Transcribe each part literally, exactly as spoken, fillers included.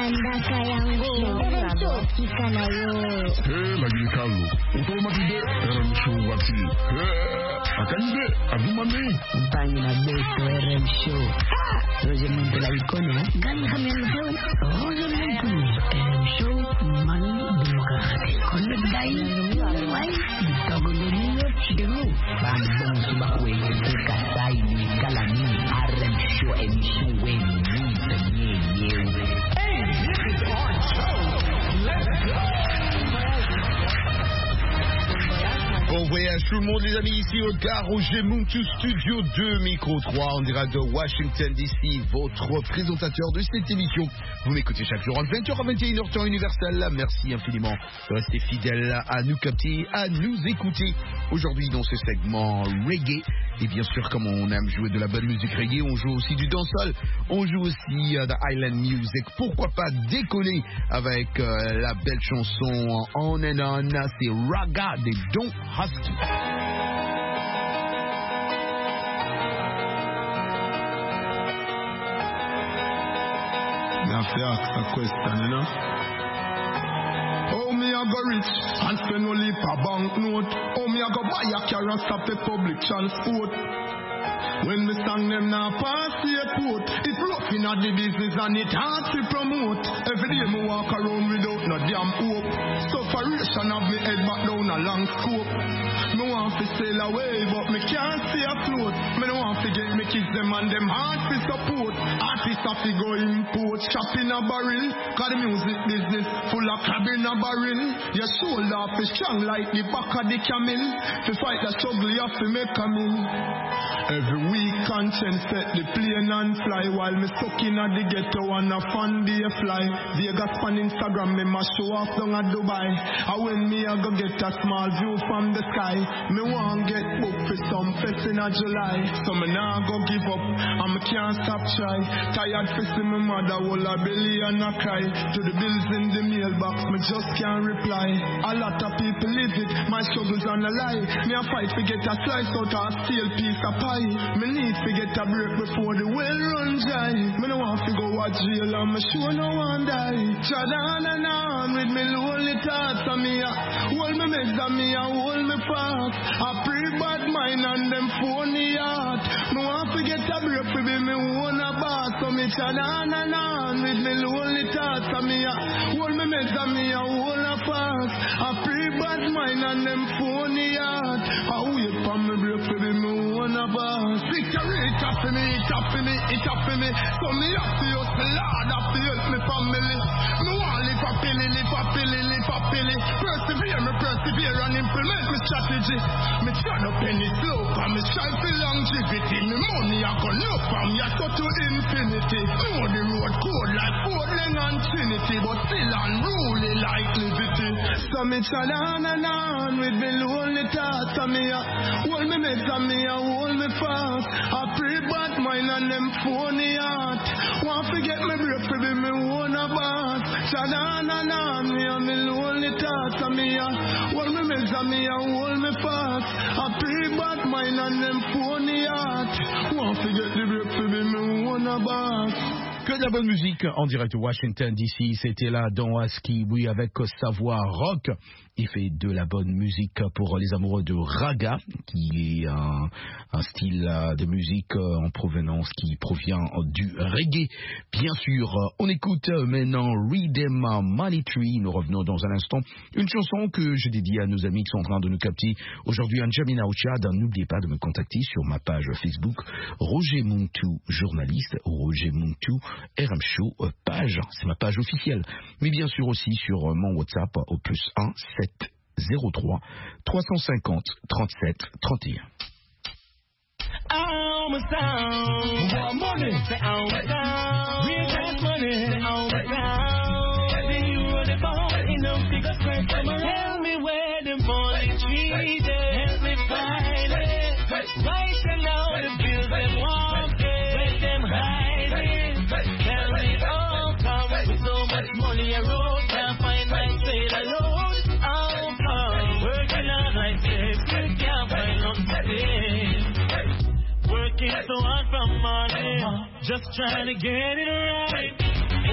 Mandaka yangu kika na yo. Eh, lagi kalu. Utol matide R M Show wati. Eh, akanje agumane. Mpangi na beto R M Show. Roger Muntu la ikone. Gani kami show. Roger Muntu R M Show mani demokrati. Kone dai. Wai. Togo leniyo chiru. Bambong subakwe kuka sai ni galani R M Show emission when you the Hey, this is our show. Let's go. Bon voyage tout le monde les amis, ici au Gare Roger Muntu Studio deux, micro trois, en direct de Washington D C, votre présentateur de cette émission. Vous m'écoutez chaque jour en vingt heures à vingt et une heures temps universel. Merci infiniment de rester fidèle à nous capter, à nous écouter. Aujourd'hui dans ce segment reggae, et bien sûr comme on aime jouer de la bonne musique reggae, on joue aussi du dancehall, on joue aussi uh, de Island Music. Pourquoi pas décoller avec uh, la belle chanson On and On, c'est Raga des Don Husky. Me have to ask a question, you know. How me a go rich and spend only per banknote? How me a go buy a car and stop the public transport? When me sang them now pass the airport, it's rough in the business and it hard to promote. Every day me walk around without no damn hope. Sufferation of me head back down a long scope. Me want to sail away but me can't stay afloat. Me no want to get me kids them and them hard to support. Artists have to go import, shop in a barrel. Cause the music business full of crab in a barrel. Your shoulder is strong like the back of the camel. To fight the struggle you have to make a meal. Every week conscience set the plane and fly. While me stuck in at the ghetto and a fun day fly. Vegas on Instagram me ma show off down at Dubai. And when me I go get a small view from the sky, me want get booked for some fest in a July. So me nah go give up and me can't stop try. Tired for see me mother hold a belly and a cry. To the bills in the mailbox me just can't reply. A lot of people live it, my struggles on a lie. Me a fight to get a slice out of a steel piece of pie. Me need to get a break before the well run dry. Me no want to go a jail and me sure no one die. Chadon and on with me lonely thoughts and me a hold me meds and me a hold me fast. I pray bad mind and them phony heart. Me want to get a break to be me own a boss. So me chadon and on with me lonely thoughts and me a hold me meds and me a hold a fast. I pray bad mind and them phony heart. I wait for me break to be me own a boss. Victory, it up for me, it up for me, it up for me. So me have to use the Lord, have to help me family. Me want live a pilly, live a pilly, live a pilly. Persevere, me persevere and implement my strategy. Me turn up any slow, and me strive for longevity. Me money I go look from ya so to infinity. Know the road code like Portland and Trinity, but still unruly like liberty. So me turn on and on with me lonely thoughts, and me a hold me meds and me a hold me fast. I pray bad mind and them phony heart. Want to get me break to be me own a boss. Shana na na me and me lonely thoughts and me a hold me meds and me a hold me fast. I pray bad mind and them phony heart. Want to get the break to be me own a boss. Que de la bonne musique en direct de Washington D C, c'était là dans Husky, oui, avec sa voix rock. Il fait de la bonne musique pour les amoureux de Raga, qui est un, un style de musique en provenance qui provient du reggae. Bien sûr, on écoute maintenant Rhythm Money Tree. Nous revenons dans un instant. Une chanson que je dédie à nos amis qui sont en train de nous capter aujourd'hui. N'Djamena Ochad, n'oubliez pas de me contacter sur ma page Facebook Roger Muntu, journaliste, Roger Muntu, R M Show, page, c'est ma page officielle. Mais bien sûr aussi sur mon WhatsApp au plus un sept zéro trois trois cent cinquante trente-sept trente et un. I'm a sound. More money. I'm a sound. Real cash money. I'm a sound. Every euro the ball in them figures spread from around. Tell me where the money treated. Help me find it. Right now the bills them walking. Where them hiding. Tell me all come with so much money I wrote. Can't find my trade alone. All come working out like this. Can't find nothing. Working so hard from morning, just trying to get it right. Hopes and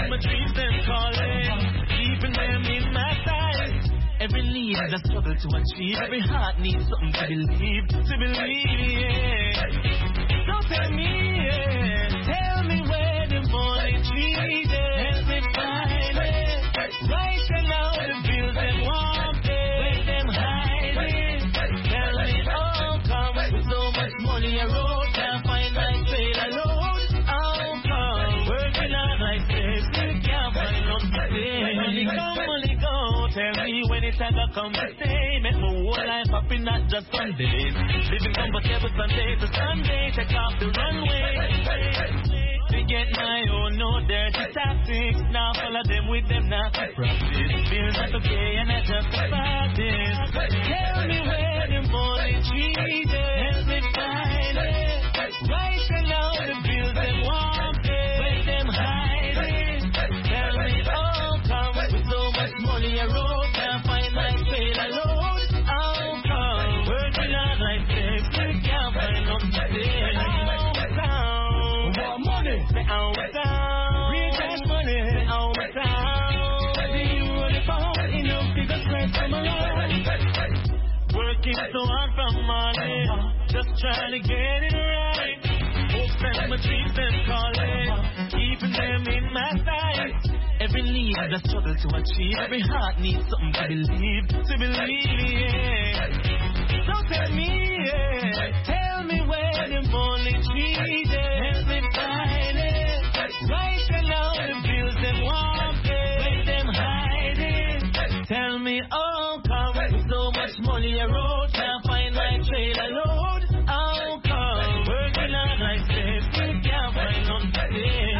them my dreams, them calling, keeping them in my sight. Every need is a struggle to achieve. Every heart needs something to believe, to believe, yeah. So tell me, yeah, tell me where the money tree is. Help me find it. Right now the bills them want it, where them hiding. Tell me all come with so much money I wrote, can't find my fail alone. All come working hard like this, can't find nothing. Money come, money go. Tell me when it's time to come to stay. Make my whole life happy, not just Sundays. Living comfortable Sunday to Sunday. Take off the runway. To get my own, no dirty tactics. Now follow them with them, not to practice. Feels not okay and I just practice. Tell me where the money tree is. Help me find it. Right now the bills them want it, where them hiding. Tell me all come with so much money I wrote, can't find my fail alone. All come working hard like this, can't find nothing. More money, they out down. Real cash money, they out down. The euro, the pound, enough figures spread from around. Working so hard from money, just trying to get it right. Hopes and my dreams them calling, keeping them in my sight. Every need is a struggle to achieve. Every heart needs something to believe, to believe, yeah. So tell me, yeah, tell me where the money tree is. Help me find it. Right now the bills them want it, where them hiding. Tell me all come with so much money I wrote, can't find my trailer load. All come working hard like this, can't find nothing.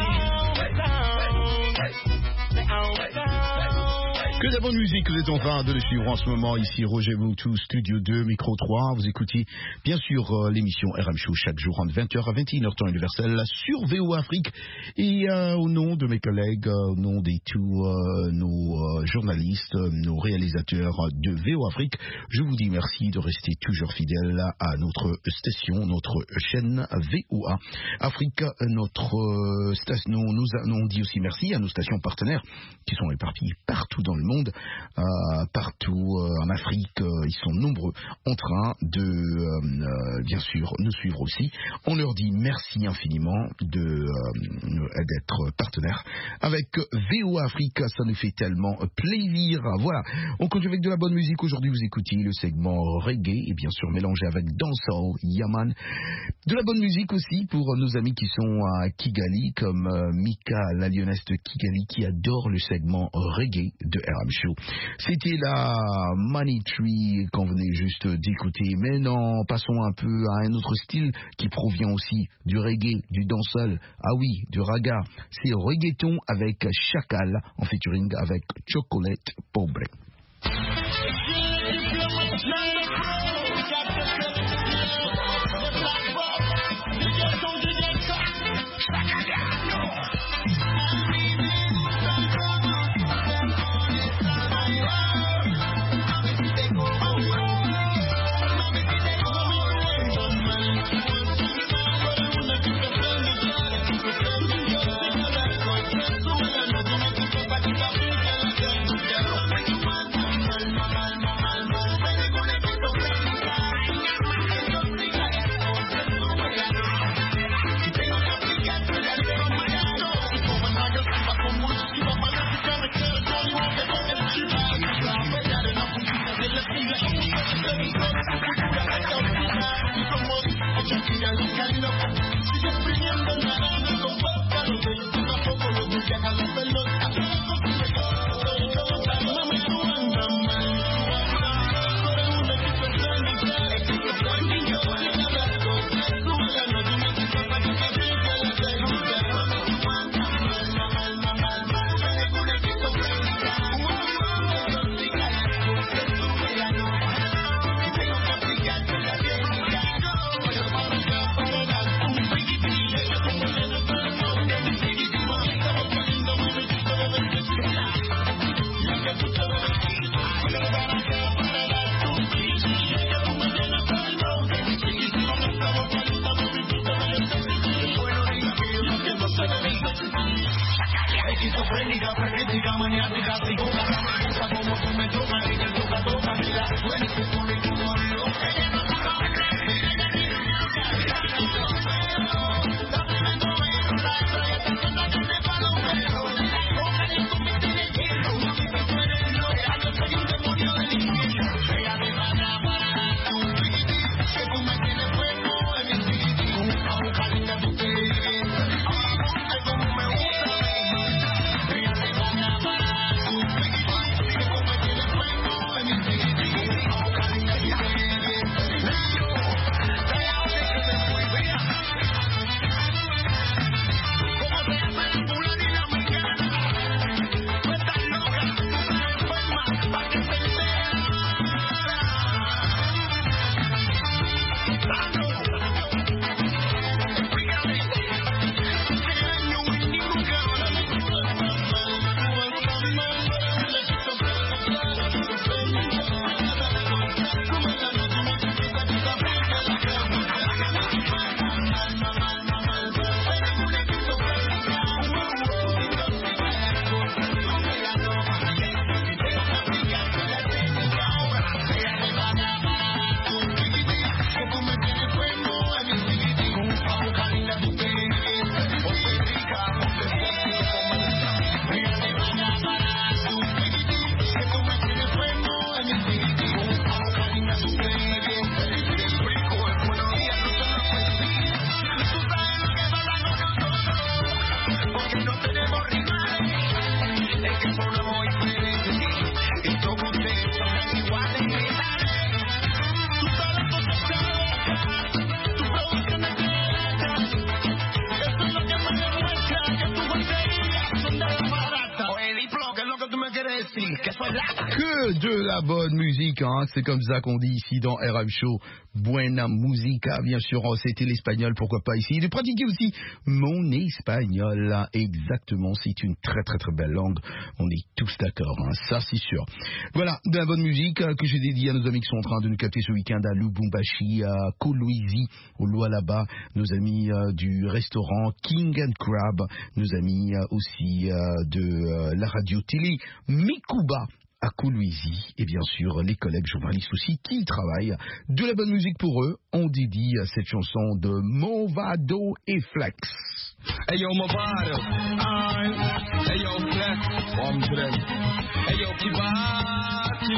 Que de la bonne musique, vous êtes en train de le suivre en ce moment. Ici Roger Moutou, Studio deux, Micro trois. Vous écoutez bien sûr euh, l'émission R M Show chaque jour entre vingt heures à vingt et une heures temps universel sur V O Afrique. Et euh, au nom de mes collègues, euh, au nom de tous euh, nos euh, journalistes, euh, nos réalisateurs de V O Afrique, je vous dis merci de rester toujours fidèles à notre station, notre chaîne V O A Afrique. Notre euh, station, nous, nous, nous on dit aussi merci à nos stations partenaires qui sont éparpillées partout dans le monde. Euh, partout euh, en Afrique, euh, ils sont nombreux en train de euh, euh, bien sûr nous suivre aussi. On leur dit merci infiniment de euh, d'être partenaires avec V O Afrique, ça nous fait tellement plaisir. Voilà, on continue avec de la bonne musique. Aujourd'hui vous écoutez le segment reggae et bien sûr mélangé avec dancehall, Yaman. De la bonne musique aussi pour nos amis qui sont à Kigali comme euh, Mika, la lyonnaise de Kigali qui adore le segment reggae de R M Show. C'était la Money Tree qu'on venait juste d'écouter. Mais non, passons un peu à un autre style qui provient aussi du reggae, du dancehall. Ah oui, du raga. C'est reggaeton avec Chacal en featuring avec Chocolate Pobre. Gonna Angélica, frenética, maniática, psicópata, me gusta como tú me tocas y te toca, toca, mira, tú eres tu currículum, lo que ella no sabe, ella ni lo sabe, dame la novela, la estrella, te cuenta que me palo, pero, ojalá y tú me tienes quiero, mami, que tú eres loca, yo soy un demonio del infierno, ella me va a grabar, tú, que tú me tienes fuego, en mi espíritu, a buscar linda tu baby, a como me gusta, baby, ella me va a grabar, tú, que tú me tienes fuego, en mi espíritu, a buscar linda tu baby, Que de la bonne musique, hein. C'est comme ça qu'on dit ici dans R M Show. Buena musica, bien sûr, oh, c'était l'espagnol, pourquoi pas ici. De pratiquer aussi mon espagnol, hein. Exactement, c'est une très très très belle langue. On est tous d'accord, hein. Ça c'est sûr. Voilà, de la bonne musique euh, que j'ai dédiée à nos amis qui sont en train de nous capter ce week-end à Lubumbashi, à Kolwezi, au Lualaba, nos amis euh, du restaurant King and Crab, nos amis euh, aussi euh, de euh, la radio-télé Mikuba à Kolwezi, et bien sûr les collègues journalistes aussi qui y travaillent. De la bonne musique pour eux, on dédie cette chanson de Movado et Flex. Hey yo Movado, I, hey yo Flex, I'm Flex, hey yo Kibaki,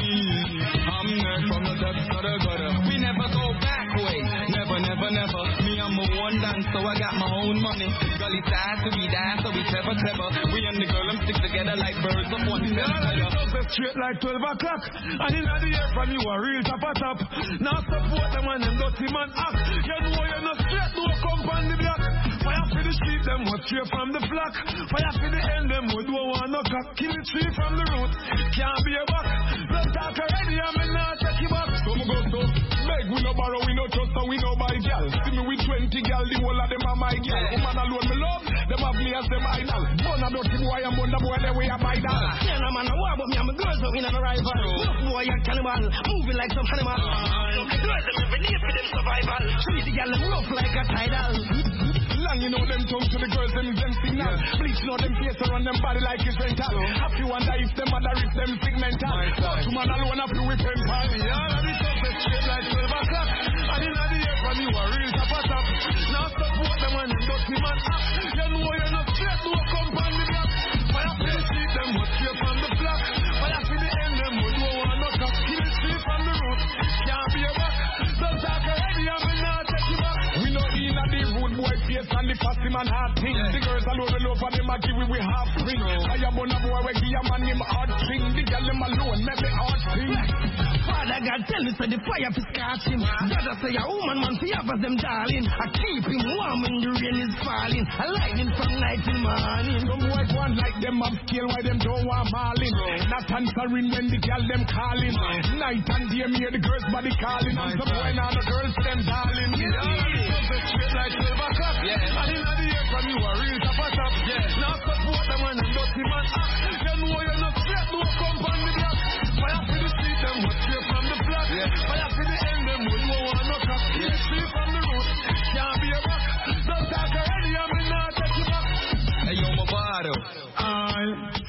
I'm next from the depths of the gutter. We never go back way, never, never, never. Me, I'm a one dance, so I got my own money. Gully side, so we dance, so we clever, clever. We and the girl, them stick together like birds of one feather. Straight like twelve o'clock, and in the air from you a real top a top. Now support them and them dirty man act. You know you're not straight, no come on the block. Fire for the street, them was straight from the flock. Fire for the end, them would don't want no cock. Kill the tree from the root, can't be a back. Don't talk already, I'm not take you back. So me go so beg, we no borrow, we no trust, and we no buy gal. See me with twenty gal, the whole of them are my gal. Woman alone me love, them have me as them idol. Born a dirty boy, and born the boy, they way a buy down. Yeah, no man, no war, but me and my girls out in a rival. Look boy, a cannibal, moving like some animal. Girls them every day for them survival. Treat the gal them rough like a tidal. Long you know them tongue to the girls, them them signal. Bleach know them face around them body like it's rental. Happy wonder if them mother if them segmental. But to man alone have to whip them pal. Yeah, that is up straight like twelve o'clock. And in the air from you a real top a top. Now support them and dirty man up. You know you're not straight, no come on the block. Fire for the street, them was straight from the block. Fire for the end, them would don't want no cock. Kill the street from the root, can't be a back. Don't talk already, I'm not take you back. We know in a the rude boy face and the fussy man hard thing. The girls alone the love for them a give we we half ring. Fire burn a boy we give a man him hard thing. The girl them alone make me hard thing. Father God tell me say the fire fi scorch him. Brother say a woman man fi have as them darling. I keep him warm when the rain is falling. I light him from night till morning. Some boys want like them have scale why them don't want marlin. Not answering when the girl them calling. Night and day me hear the girls body calling. And some boy now the girls them darling. Straight like twelve o'clock. Yeah. And in the air from you a real top a top. Yeah. Now support them when them dirty man act. You know you're not straight, no come on the block. Fire for the street, them was straight from the block. Yeah. Fire for the end, them would no want no cock. Kill the street from the root, can't be a back. Don't talk already, I'm not take you back. Hey yo, Movado, I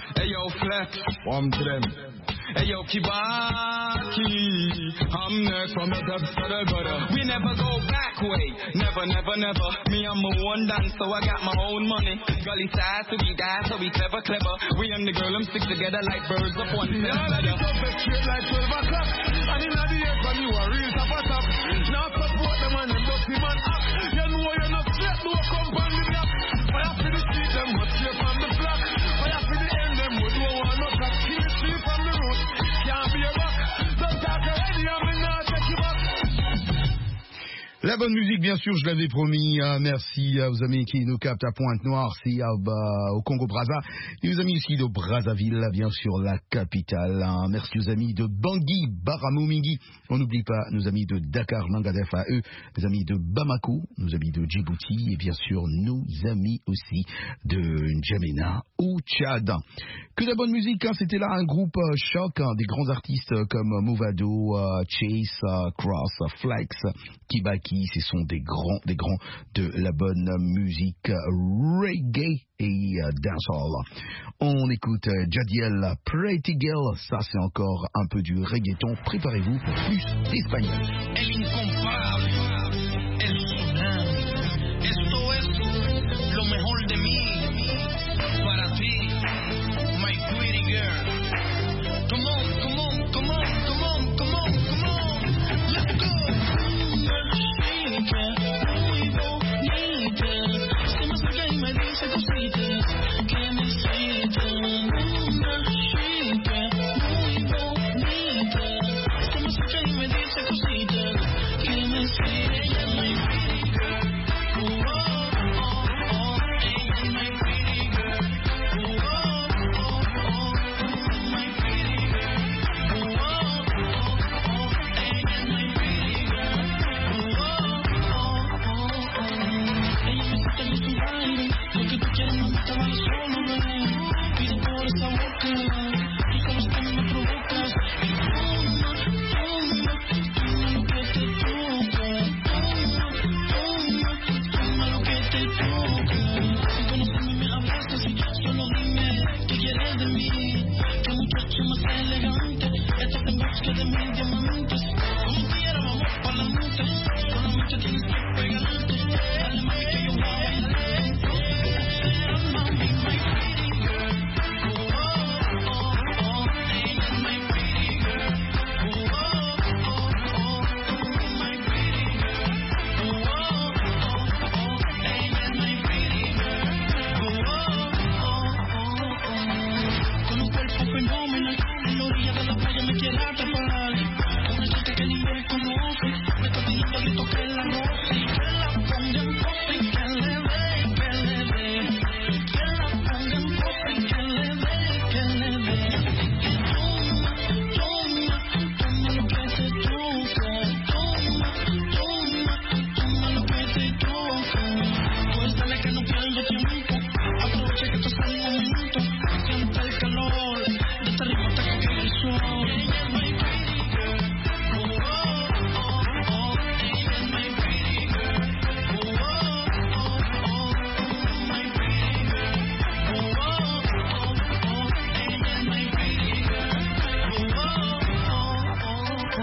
flex, warm to them. Hey yo, Kibaki, I'm next from the depths of the gutter. We never go back way, never, never, never. Me, I'm a one dance, so I got my own money. Gully size, so we die, so we clever, clever. We and the girl, them stick together like birds of one feather. Yeah, like it's up straight like twelve o'clock. And in the years when you are real top of top. Now support them and them dirty man up. You know you're not straight, no company me up. Fire for the street, them must stay from the block. Fire for the end, them would do one up. Kill the street from the road. Can't be a buck. Don't talk already, I'm in now, check you back. La bonne musique, bien sûr, je l'avais promis. Euh, merci aux amis qui nous captent à Pointe-Noire, c'est à, bah, au Congo-Brazza. Et aux amis aussi de Brazzaville, bien sûr, la capitale. Hein. Merci aux amis de Bangui, Baramumingi. On n'oublie pas nos amis de Dakar, Mangadef à eux, nos amis de Bamako, nos amis de Djibouti et bien sûr nos amis aussi de N'Djamena au Tchad. Que de la bonne musique, hein. C'était là un groupe euh, choc, hein, des grands artistes euh, comme Movado, euh, Chase, euh, Cross, euh, Flex, Kibaki. Ce sont des grands, des grands de la bonne musique reggae et uh, dancehall. On écoute uh, Jadiel, Pretty Girl. Ça, c'est encore un peu du reggaeton. Préparez-vous pour plus d'espagnol. El incomparable, el Sudán. Esto es lo mejor de mí. Para ti, my pretty girl. Come on, come on, come on, come on, come on, come on. Let's go. Muy bonita, se me acerca y me dice cositas que me excitan. Una chica muy bonita, se me acerca y me dice cositas que me excitan. Ella es my pretty girl, oh oh oh oh. Ella es my pretty girl, oh oh oh oh. My pretty girl, oh oh oh oh. Ella es my pretty girl, oh oh. Ella me quita mi su baile, lo que tú quieres no me estaba solo, bebé. Pide por esa boca, tú sabes que me provocas. Y toma, toma, toma lo que te toca. Toma, toma, toma lo que te toca. Si conoces me hablaste así, solo dime qué quieres de mí. Que muchacho más elegante, estás en busca de mis diamantes. Como quiera vamos pa'lante, solamente tienes que pegarte. Dale mami que yo voy a bailar. Mami, my pretty girl, oh oh oh oh. Ella es my pretty girl, oh oh oh oh. My pretty girl, oh oh oh oh. Ella es my pretty girl, oh oh oh oh. Con un cuerpo fenomenal, en la orilla de la playa me quiere atrapar. Una chica que ni me conoce, me está pidiendo grito que la roce y que la ponga en pose y que le dé, que le dé. Que la ponga en pose y que le dé, que le dé. Toma, toma, toma lo que te toca. Toma, toma, toma lo que te toca. Pues dale que no pierdo tiempo, aprovecha que estás en el momento. Siente el calor de esta ritmo hasta que caiga el sol. Ella es my pretty girl, oh oh oh oh. Ella es my pretty girl, oh oh oh oh. My pretty girl, oh oh oh oh. Ella es my pretty girl, oh oh oh oh.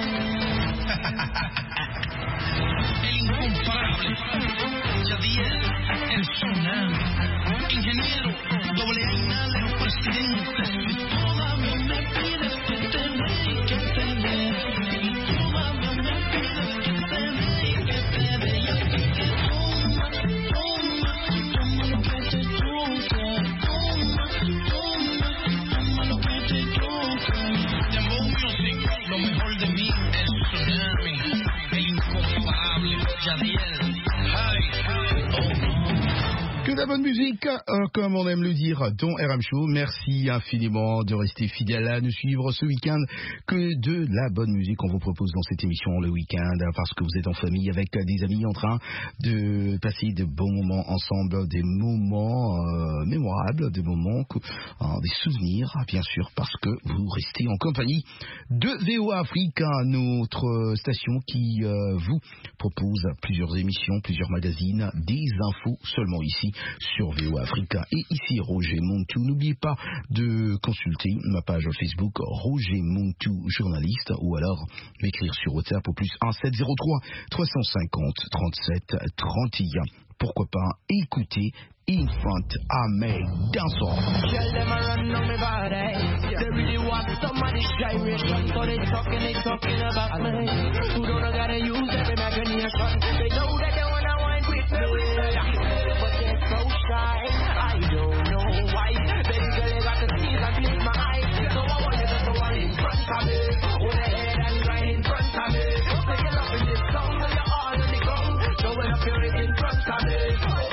El incomparable, Jadiel, el tsunami, ingeniero, doble A y nada, el presidente. Todavía me pides que te dé y que te dé. Todavía me pides que te dé y que te dé. Y a ti que toma, toma, toma lo que te toca. Toma, toma, toma lo que te toca. Dembow Music, lo mejor de mí, el tsunami, el incomparable, Jadiel. Hi, hi, oh no. Que de la bonne musique, euh, comme on aime le dire, dans R M Show. Merci infiniment de rester fidèle à nous suivre ce week-end. Que de la bonne musique on vous propose dans cette émission le week-end, parce que vous êtes en famille avec des amis en train de passer de bons moments ensemble, des moments euh, mémorables, des moments, que, euh, des souvenirs, bien sûr, parce que vous restez en compagnie de V O A Afrique, notre station qui euh, vous propose plusieurs émissions, plusieurs magazines, des infos seulement ici sur V O Africa. Et ici Roger Montou. N'oubliez pas de consulter ma page Facebook Roger Montou journaliste ou alors m'écrire sur WhatsApp au plus un sept zéro trois trois cent cinquante trente-sept trente et un. Pourquoi pas écouter Infant Ahmed Dancehall. Tell them I run on me body. They really want somebody gyration, so they talking, they talking about me. Who don't gotta use every imagination. They know that they wanna wind with me, but they're so shy. I don't know why. Baby girl, they got the tears and please my eyes. So I want you to go on in front of me, hold your head and right in front of me. Say you love in this song, so you're all on the ground. Showing up your in front of me.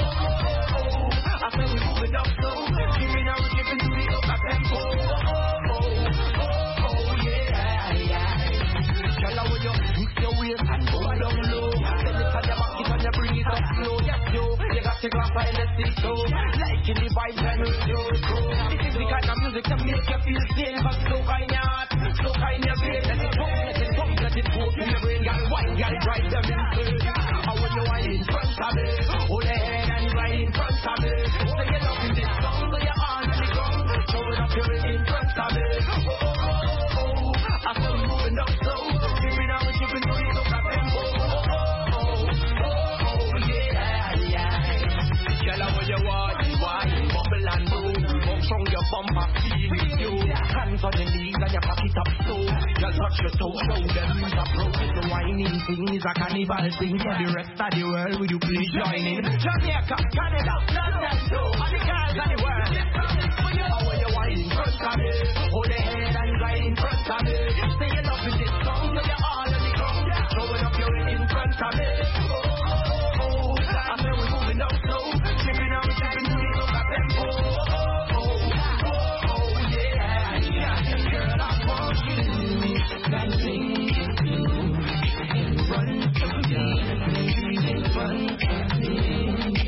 I said we moving up slow, giving out, giving to the up tempo. Oh, oh, oh, oh, yeah, yeah. Tell her when you mix your waist and go down low. Then it's on your back, it's on your breathe up slow. Yes, yo, you got to grab by the seat, so like in the vibe and you go. This is the kind of music that make you feel safe, but so kind of heart, so kind of brain. Let it pump, let it pump, let it go to your brain. Got wine, got it right them inside. And when you wine in front of me, hold your head and right in front of me. Say you love in this song, so you're on the ground. Showing up your in front of me. Oh, oh, oh, oh. I saw you moving up slow, giving out, giving to the up tempo. Oh, oh, oh, oh, oh, yeah, yeah. Tell her what you want, wine, bubble and boom. Bump from your bumper, feel it, you. Hands on your knees and your pocket up so. Just touch your toes, show them it's a pro. It's a whining thing, it's a carnival thing. For the rest of the world, will you please join in? Jamaica, Canada, London, too. All the girls of the world. How are you whining in front of me? Hold your head and right in front of me. Say you love with this song, so you're all on the ground. Showing up your in front of me. Oh, oh, oh, I say we're moving up slow. Tripping out, tripping to the up tempo. Oh, oh, oh, oh, yeah, yeah. Girl, I want you that thing in front of me, in front of me.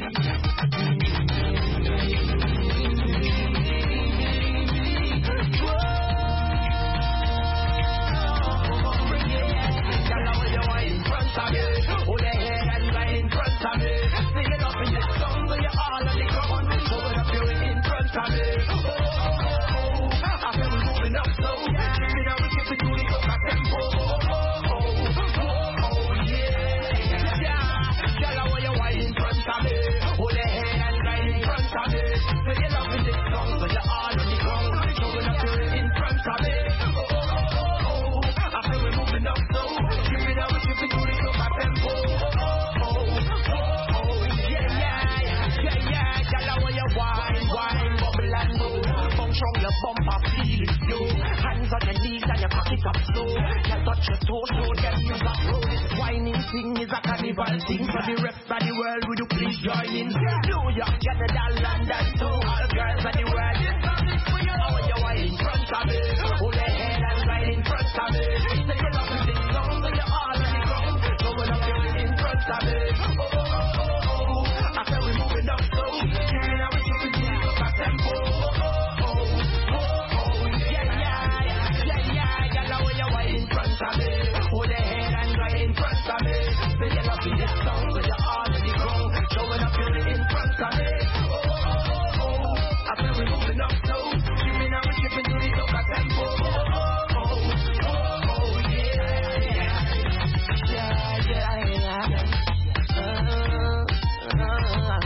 Is a carnival thing for the rest of the world. Would you please join in? New York, Canada, London, too. All girls of the world. How are you white in front of me? Hold your head and right in front of me. Say you love this song, so you're all on the ground. Going up your in front of me. Oh, oh, oh, oh. I said we're moving up slow. Giving out, we're giving to the up tempo. Oh, oh, oh, oh, oh. Yeah, yeah, yeah, yeah. Girl, how are you white in front of me? Hold your head and right in front of me. Say you love this song, so you're all on the ground. Showing up your in front of me. Oh, oh, oh, oh. I said we're moving up slow. Giving out, we're giving to the up tempo. Oh, oh, oh, oh, oh, yeah, yeah, yeah, yeah, yeah. Uh, uh,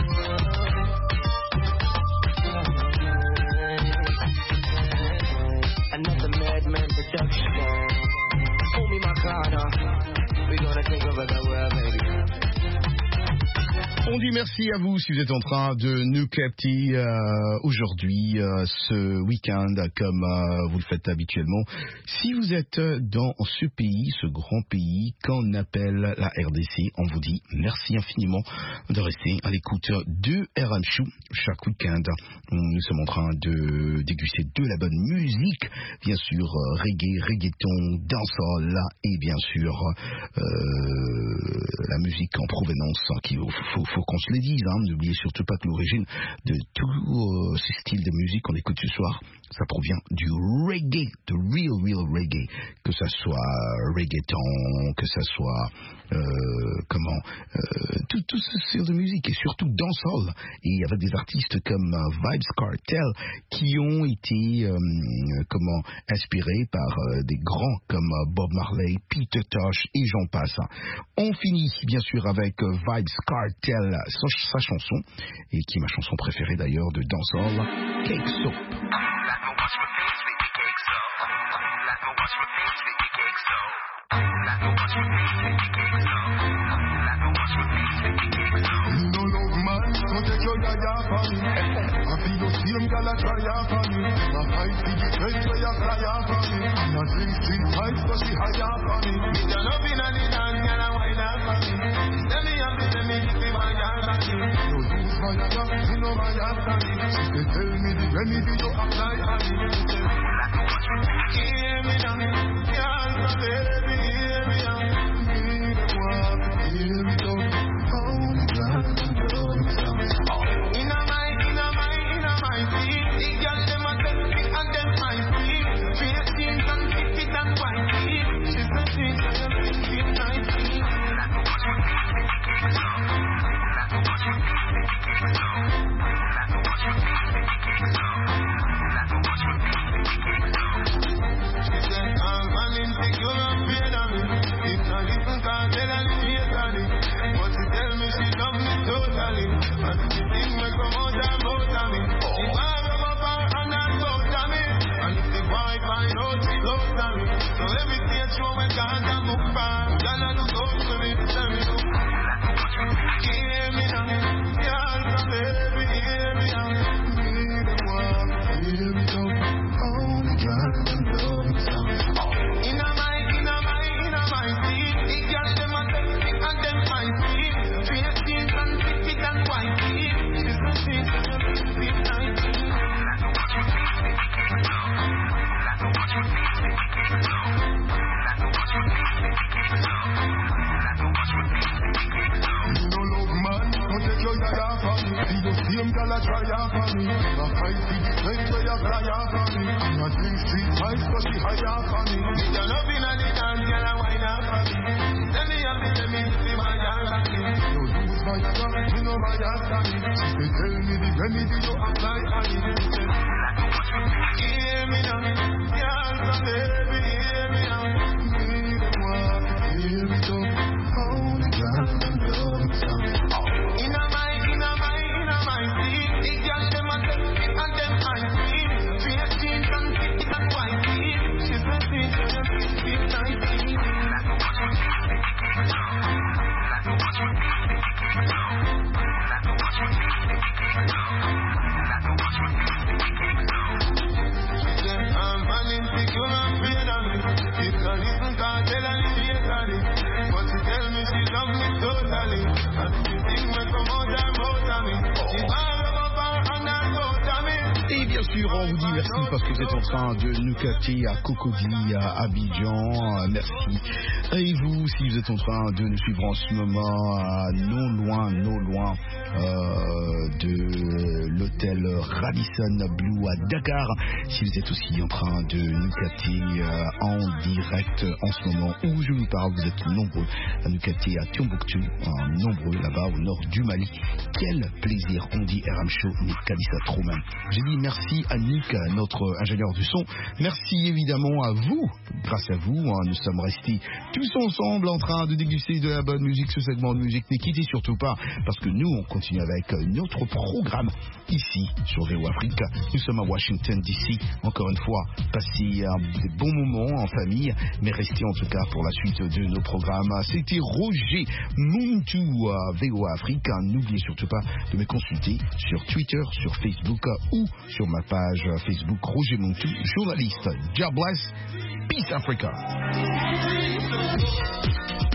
uh, Another Madman production. Hold me my corner. We're gonna take over the world, baby. On dit merci à vous si vous êtes en train de nous capter euh, aujourd'hui, euh, ce week-end, comme euh, vous le faites habituellement. Si vous êtes dans ce pays, ce grand pays qu'on appelle la R D C, on vous dit merci infiniment de rester à l'écoute de R M Show chaque week-end. Nous sommes en train de déguster de la bonne musique, bien sûr reggae, reggaeton, dancehall et bien sûr euh, la musique en provenance qu'il faut, faut, faut qu'on se le dise, hein. N'oubliez surtout pas que l'origine de tous euh, ces styles de musique qu'on écoute ce soir, ça provient du reggae, de real, real reggae, que ça soit reggaeton, que ça soit euh, comment euh, tout, tout ce style de musique et surtout dancehall. Et avec des artistes comme euh, Vybz Kartel qui ont été euh, comment inspirés par euh, des grands comme euh, Bob Marley, Peter Tosh et j'en passe. On finit bien sûr avec euh, Vybz Kartel, sa, sa chanson, et qui est ma chanson préférée d'ailleurs de dancehall, Cake Soap. No love man, don't take your yaya for me. I feel the same girl a try for me. I fight for the strength where you fly for me. I drink street vibes so she higher for me. Me turn up in a the dance, girl a wine up for me. Tell me I'm the me give me my yard for me. No use my yaya, you know my yard for me. She say tell me the remedy you apply for me. Hear me now, girl, so baby, hear me now. Me the one, hear me now. De nous capter à Cocody, à Abidjan, merci. Et vous, si vous êtes en train de nous suivre en ce moment, à non loin, non loin euh, de l'hôtel Radisson Blu à Dakar, si vous êtes aussi en train de nous capter euh, en direct en ce moment où je vous parle, vous êtes nombreux à nous capter à Tombouctou, euh, nombreux là-bas au nord du Mali. Quel plaisir, on dit R M Show, Nick Kalissa Truman. J'ai dit merci à Nick, notre ingénieur du son. Merci évidemment à vous. Grâce à vous, hein, nous sommes restés tous ensemble en train de déguster de la bonne musique, ce segment de musique. Ne quittez surtout pas, parce que nous, on continue avec notre programme ici sur V O Afrique. Nous sommes à Washington D C. Encore une fois, passez un des bons moments en famille, mais restez en tout cas pour la suite de nos programmes. C'était Roger Muntu à V O Afrique. N'oubliez surtout pas de me consulter sur Twitter, sur Facebook ou sur ma page Facebook Roger Muntu, journaliste. God bless. Peace Africa.